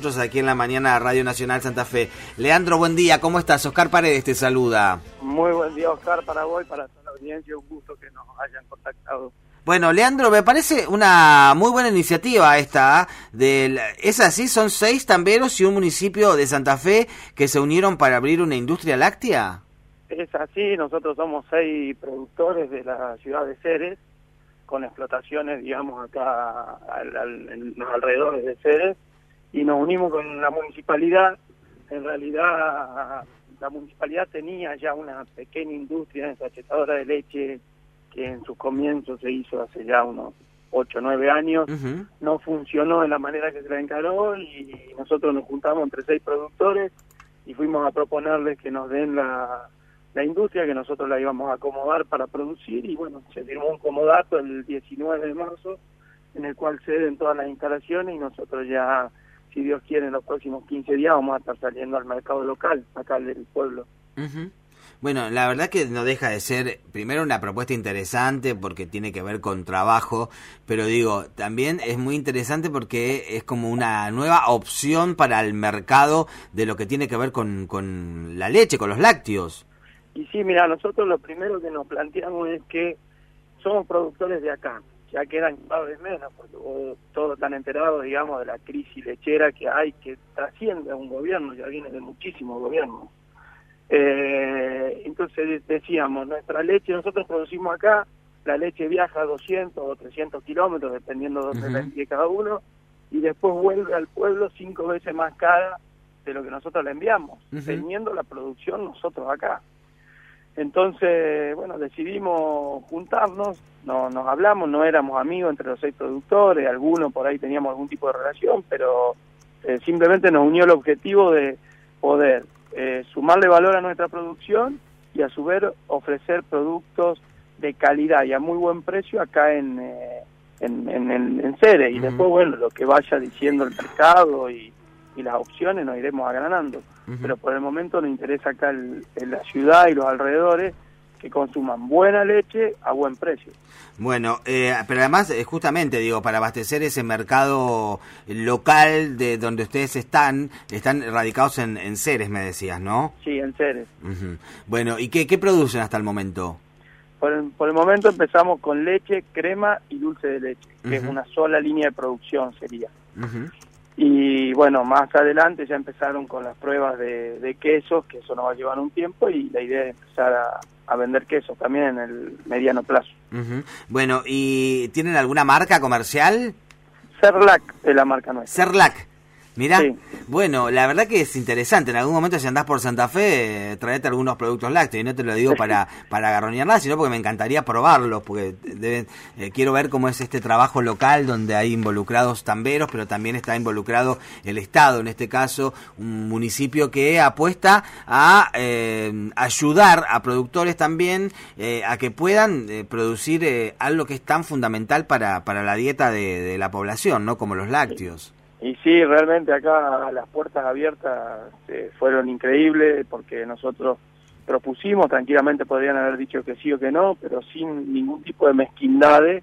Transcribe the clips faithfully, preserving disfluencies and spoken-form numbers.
nosotros aquí en la mañana de Radio Nacional Santa Fe. Leandro, buen día, ¿cómo estás? Oscar Paredes te saluda. Muy buen día, Oscar, para vos y para toda la audiencia, un gusto que nos hayan contactado. Bueno, Leandro, me parece una muy buena iniciativa esta. Del, ¿Es así? ¿Son seis tamberos y un municipio de Santa Fe que se unieron para abrir una industria láctea? Es así, nosotros somos seis productores de la ciudad de Ceres, con explotaciones, digamos, acá al, al, en los alrededores de Ceres, y nos unimos con la municipalidad. En realidad, la municipalidad tenía ya una pequeña industria ensachetadora de leche que en sus comienzos se hizo hace ya unos ocho o nueve años. Uh-huh. No funcionó de la manera que se la encaró y nosotros nos juntamos entre seis productores y fuimos a proponerles que nos den la... la industria, que nosotros la íbamos a acomodar para producir, y bueno, se firmó un comodato el diecinueve de marzo, en el cual ceden todas las instalaciones, y nosotros ya, si Dios quiere, en los próximos quince días vamos a estar saliendo al mercado local, acá del pueblo. Uh-huh. Bueno, la verdad que no deja de ser, primero, una propuesta interesante porque tiene que ver con trabajo, pero digo, también es muy interesante porque es como una nueva opción para el mercado de lo que tiene que ver con, con la leche, con los lácteos. Y sí, mira, nosotros lo primero que nos planteamos es que somos productores de acá, ya quedan cada vez menos, porque vos, todos están enterados, digamos, de la crisis lechera que hay, que trasciende a un gobierno, ya viene de muchísimos gobiernos. Eh, entonces decíamos, nuestra leche, nosotros producimos acá, la leche viaja a doscientos o trescientos kilómetros, dependiendo de dónde la envíe cada uno, y después vuelve al pueblo cinco veces más cara de lo que nosotros la enviamos, uh-huh. teniendo la producción nosotros acá. Entonces, bueno, decidimos juntarnos, no, nos hablamos, no éramos amigos entre los seis productores, algunos por ahí teníamos algún tipo de relación, pero eh, simplemente nos unió el objetivo de poder eh, sumarle valor a nuestra producción y a su vez ofrecer productos de calidad y a muy buen precio acá en, eh, en, en, en, en Ceres. Y uh-huh. después, bueno, lo que vaya diciendo el mercado y, y las opciones nos iremos agranando. Uh-huh. Pero por el momento nos interesa acá el, en la ciudad y los alrededores que consuman buena leche a buen precio. Bueno, eh, pero además, eh, justamente, digo, para abastecer ese mercado local de donde ustedes están, están radicados en, en Ceres, me decías, ¿no? Sí, en Ceres. Uh-huh. Bueno, ¿y qué, qué producen hasta el momento? Por el, por el momento empezamos con leche, crema y dulce de leche, que uh-huh. es una sola línea de producción sería. Uh-huh. Y bueno, más adelante ya empezaron con las pruebas de, de quesos, que eso nos va a llevar un tiempo, y la idea es empezar a, a vender quesos también en el mediano plazo. Uh-huh. Bueno, ¿y tienen alguna marca comercial? Cerlac es la marca nuestra. Cerlac. Mirá, sí. Bueno, la verdad que es interesante. En algún momento, si andás por Santa Fe, eh, traete algunos productos lácteos. Y no te lo digo para para agarronear nada, sino porque me encantaría probarlos, porque deben, eh, quiero ver cómo es este trabajo local donde hay involucrados tamberos, pero también está involucrado el Estado, en este caso, un municipio que apuesta a eh, ayudar a productores también eh, a que puedan eh, producir eh, algo que es tan fundamental para, para la dieta de, de la población, ¿no? Como los lácteos. Y sí, realmente acá las puertas abiertas eh, fueron increíbles porque nosotros propusimos, tranquilamente podrían haber dicho que sí o que no, pero sin ningún tipo de mezquindades,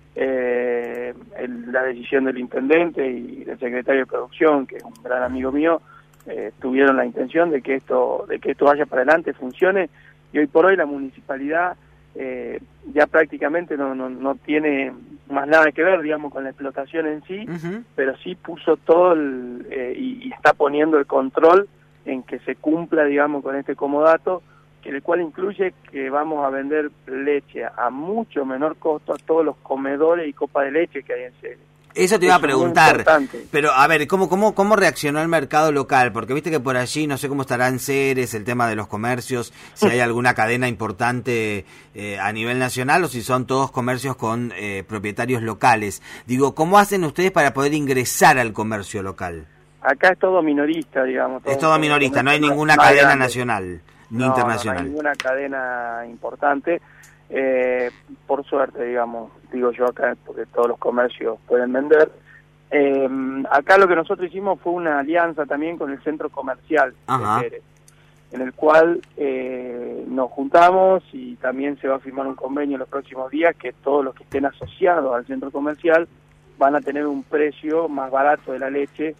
eh, el, la decisión del intendente y del secretario de producción, que es un gran amigo mío, eh, tuvieron la intención de que esto de que esto vaya para adelante, funcione, y hoy por hoy la municipalidad eh, ya prácticamente no, no, no tiene más nada que ver, digamos, con la explotación en sí, uh-huh. pero sí puso todo el, eh, y, y está poniendo el control en que se cumpla, digamos, con este comodato, que el cual incluye que vamos a vender leche a mucho menor costo a todos los comedores y copas de leche que hay en Ceres. Eso te iba a preguntar, pero a ver, ¿cómo, cómo, ¿cómo reaccionó el mercado local? Porque viste que por allí, no sé cómo estará en Ceres, el tema de los comercios, si hay alguna cadena importante eh, a nivel nacional o si son todos comercios con eh, propietarios locales. Digo, ¿cómo hacen ustedes para poder ingresar al comercio local? Acá es todo minorista, digamos. Todo es todo minorista, no hay ninguna cadena grande. nacional ni no, internacional. No hay ninguna cadena importante. Eh, por suerte, digamos, digo yo acá, porque todos los comercios pueden vender. Eh, acá lo que nosotros hicimos fue una alianza también con el centro comercial de Ceres, en el cual eh, nos juntamos y también se va a firmar un convenio en los próximos días que todos los que estén asociados al centro comercial van a tener un precio más barato de la leche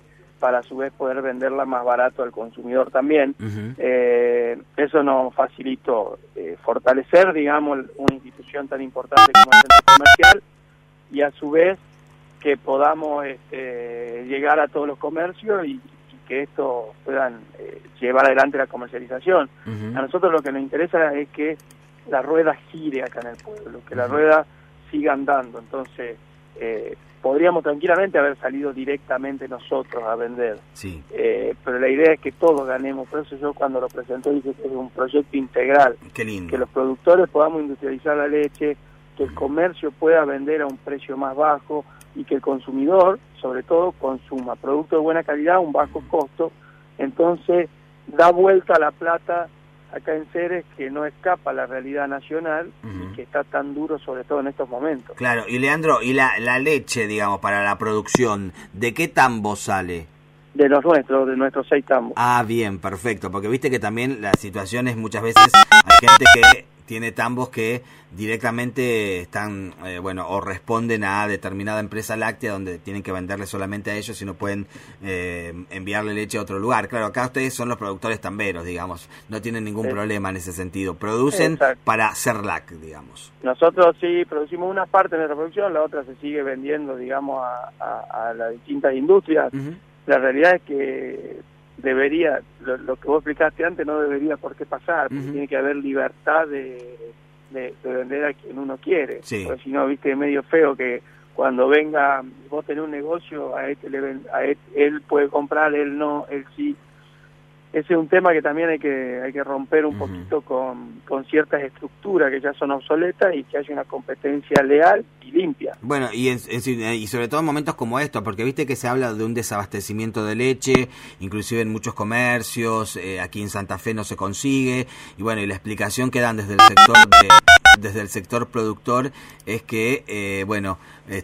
para a su vez poder venderla más barato al consumidor también. Uh-huh. Eh, eso nos facilitó eh, fortalecer, digamos, una institución tan importante como el centro comercial y a su vez que podamos este, llegar a todos los comercios y, y que esto puedan eh, llevar adelante la comercialización. Uh-huh. A nosotros lo que nos interesa es que la rueda gire acá en el pueblo, que uh-huh. la rueda siga andando. Entonces, eh, podríamos tranquilamente haber salido directamente nosotros a vender, sí. eh, pero la idea es que todos ganemos. Por eso yo cuando lo presenté dije que es un proyecto integral. Qué lindo. Que los productores podamos industrializar la leche, que el comercio pueda vender a un precio más bajo y que el consumidor, sobre todo, consuma productos de buena calidad a un bajo costo. Entonces, da vuelta a la plata acá en Ceres, que no escapa a la realidad nacional uh-huh. y que está tan duro, sobre todo en estos momentos. Claro, y Leandro, ¿y la, la leche, digamos, para la producción, de qué tambos sale? De los nuestros, de nuestros seis tambos. Ah, bien, perfecto, porque viste que también las situaciones muchas veces hay gente que tiene tambos que directamente están, eh, bueno, o responden a determinada empresa láctea donde tienen que venderle solamente a ellos y no pueden eh, enviarle leche a otro lugar. Claro, acá ustedes son los productores tamberos, digamos, no tienen ningún sí. problema en ese sentido. Producen Exacto. para Cerlac, digamos. Nosotros sí producimos una parte de nuestra producción, la otra se sigue vendiendo, digamos, a, a, a las distintas industrias. Uh-huh. La realidad es que debería, lo, lo que vos explicaste antes no debería por qué pasar, porque uh-huh. tiene que haber libertad de, de, de vender a quien uno quiere, sí. porque si no, viste, es medio feo que cuando venga, vos tenés un negocio, a este le ven, a este, él puede comprar, él no, él sí. Ese es un tema que también hay que hay que romper un uh-huh. poquito con, con ciertas estructuras que ya son obsoletas y que haya una competencia leal y limpia. Bueno, y, en, en, y sobre todo en momentos como estos, porque viste que se habla de un desabastecimiento de leche, inclusive en muchos comercios, eh, aquí en Santa Fe no se consigue, y bueno, y la explicación que dan desde el sector de, desde el sector productor es que, eh, bueno,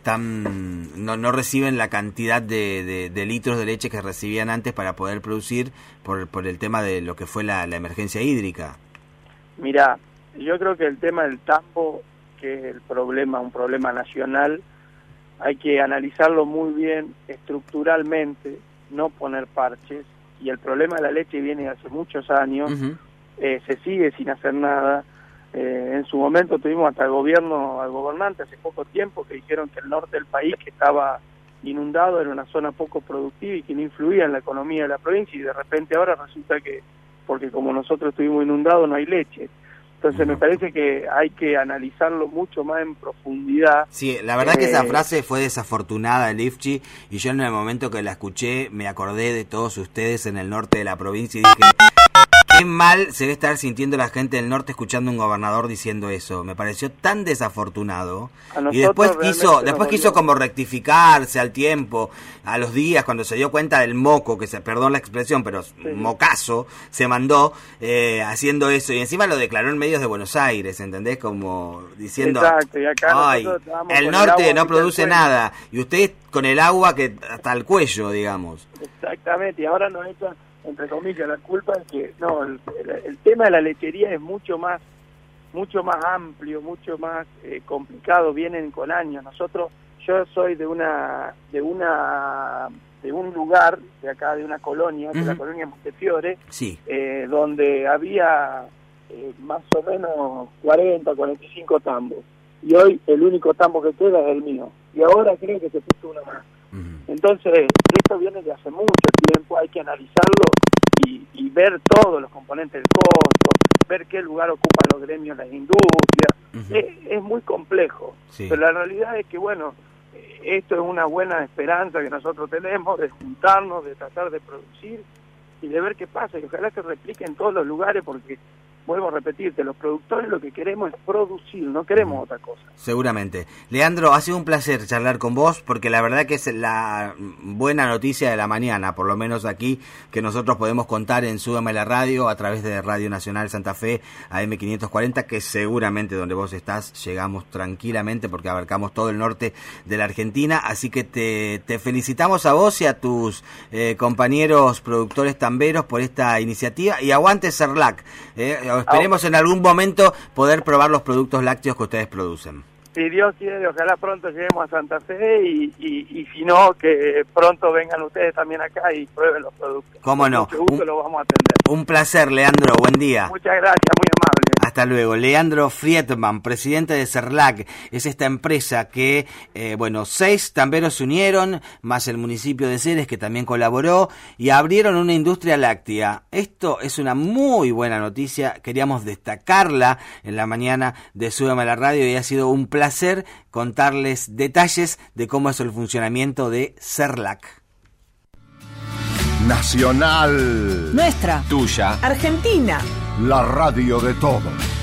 están no, no reciben la cantidad de, de, de litros de leche que recibían antes para poder producir por, por el tema de lo que fue la, la emergencia hídrica. Mirá, yo creo que el tema del tambo, que es el problema, un problema nacional, hay que analizarlo muy bien estructuralmente, no poner parches, y el problema de la leche viene hace muchos años, uh-huh. eh, se sigue sin hacer nada. Eh, en su momento tuvimos hasta el gobierno, al gobernante hace poco tiempo, que dijeron que el norte del país, que estaba inundado, era una zona poco productiva y que no influía en la economía de la provincia, y de repente ahora resulta que, porque como nosotros estuvimos inundados, no hay leche. Entonces me parece que hay que analizarlo mucho más en profundidad. Sí, la verdad eh, que esa frase fue desafortunada de Lifchi, y yo en el momento que la escuché me acordé de todos ustedes en el norte de la provincia y dije, qué mal se debe estar sintiendo la gente del norte escuchando a un gobernador diciendo eso. Me pareció tan desafortunado. Y después quiso, después quiso como rectificarse al tiempo, a los días, cuando se dio cuenta del moco, que se, perdón la expresión, pero sí. mocazo, se mandó eh, haciendo eso. Y encima lo declaró en medios de Buenos Aires, ¿entendés? Como diciendo, Exacto, y acá ay, el norte el no produce nada. Y usted con el agua que hasta el cuello, digamos. Exactamente, y ahora nos echan, entre comillas, la culpa es que no, el, el, el tema de la lechería es mucho más mucho más amplio, mucho más eh, complicado, vienen con años. Nosotros, yo soy de una de una de un lugar de acá, de una colonia, uh-huh. de la colonia Montefiore, sí. eh, donde había eh, más o menos cuarenta, cuarenta y cinco tambos, y hoy el único tambo que queda es el mío, y ahora creo que se puso uno más. Uh-huh. Entonces, esto viene de hace mucho tiempo, hay que analizarlo y, y ver todos los componentes del costo, ver qué lugar ocupan los gremios, las industrias. Uh-huh. es, es muy complejo, sí. Pero la realidad es que, bueno, esto es una buena esperanza que nosotros tenemos de juntarnos, de tratar de producir y de ver qué pasa, y ojalá se replique en todos los lugares, porque vuelvo a repetirte, los productores lo que queremos es producir, no queremos otra cosa. Seguramente. Leandro, ha sido un placer charlar con vos, porque la verdad que es la buena noticia de la mañana, por lo menos aquí, que nosotros podemos contar en Súbeme la Radio, a través de Radio Nacional Santa Fe, A M quinientos cuarenta, que seguramente donde vos estás llegamos tranquilamente, porque abarcamos todo el norte de la Argentina, así que te, te felicitamos a vos y a tus eh, compañeros productores tamberos por esta iniciativa, y aguante Cerlac, eh, esperemos en algún momento poder probar los productos lácteos que ustedes producen. si Dios quiere, ojalá pronto lleguemos a Santa Fe y, y, y si no, que pronto vengan ustedes también acá y prueben los productos. ¿Cómo no? Con mucho gusto un, lo vamos a atender. Un placer, Leandro, buen día. Muchas gracias, muy amable. Hasta luego. Leandro Friedman, presidente de Cerlac, es esta empresa que, eh, bueno, seis tamberos se unieron, más el municipio de Ceres que también colaboró y abrieron una industria láctea. Esto es una muy buena noticia, queríamos destacarla en la mañana de Súbeme a la Radio y ha sido un placer contarles detalles de cómo es el funcionamiento de Cerlac. Nacional. Nuestra. Tuya. Argentina. La radio de todos.